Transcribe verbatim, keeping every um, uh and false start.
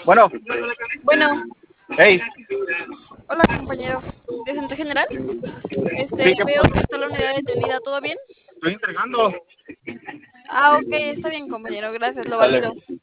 Bueno, Bueno, hey, hola compañero. ¿De Centro General? sí, Este, ¿qué veo pasó? que está la unidad detenida, ¿todo bien? Estoy entregando. Ah, ok, está bien compañero, gracias, lo Dale. valido.